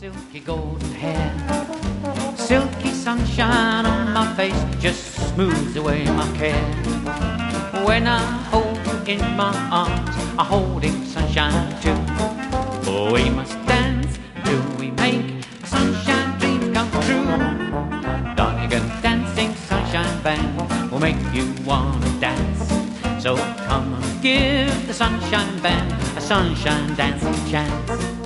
silky golden hair, silky sunshine on my face just smooths away my care. When I hold you in my arms, I hold in sunshine too. Oh, we must dance till we make a sunshine dream come true. Donegan Dancing Sunshine Band will make you wanna dance. So come and give the Sunshine Band a sunshine dancing chance.